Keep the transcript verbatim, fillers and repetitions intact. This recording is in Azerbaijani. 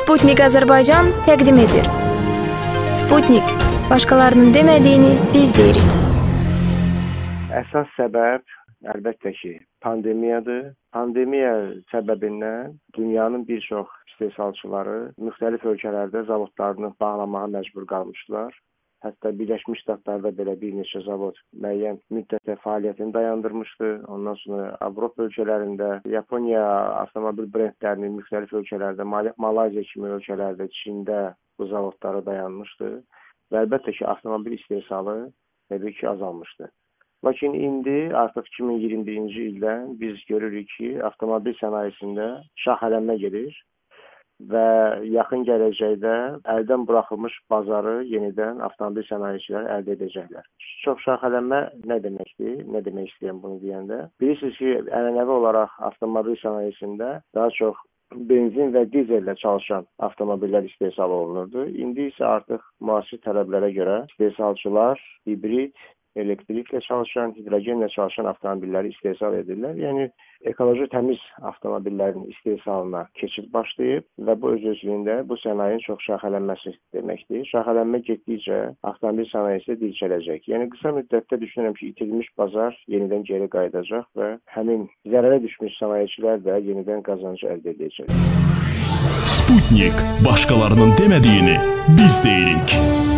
Sputnik Azərbaycan təqdim edir. Sputnik, başqalarının demədiyini biz deyirik. Əsas səbəb əlbəttə ki, pandemiyadır. Pandemiya səbəbindən dünyanın bir çox istehsalçıları müxtəlif ölkələrdə zavodlarını bağlamağa məcbur qalmışdılar. Hətta Birləşmiş Ştatlarda belə bir neçə zavod müəyyən müddətə fəaliyyətini dayandırmışdı. Ondan sonra Avropa ölkələrində, Yaponiya avtomobil brendlərinin müxtəlif ölkələrdə, Malayziya kimi ölkələrdə, Çində bu zavodları dayanmışdı. Və əlbəttə ki, avtomobil istehsalı təbii ki, azalmışdı. Lakin indi artıq iki min iyirmi birinci ildən biz görürük ki, avtomobil sənayesində şaxələnmə gedir və yaxın gələcəkdə əldən buraxılmış bazarı yenidən avtomobil sənayecilər əldə edəcəklər. Çox şaxələnmə nə deməkdir? Nə demək istəyirəm bunu deyəndə? Bilirsiniz ki, ənənəvi olaraq avtomobil sənayesində daha çox benzin və dizellə çalışan avtomobillər istehsal olunurdu. İndi isə artıq müasir tələblərə görə istehsalçılar hibrid, elektriklə çalışan, hidrogenlə çalışan avtomobilləri istehsal edirlər. Yəni, ekoloji təmiz avtomobillərin istehsalına keçid başlayıb və bu öz-özlüyündə bu sənayenin çox şaxələnməsi deməkdir. Şaxələnmə getdikcə avtomobil sənayesi dirçələcək. Yəni, qısa müddətdə düşünürəm ki, itirilmiş bazar yenidən geri qayıdacaq və həmin zərərə düşmüş sənayecilər də yenidən qazancı əldə edəcək. Sputnik, başqalarının demədiyini biz deyirik.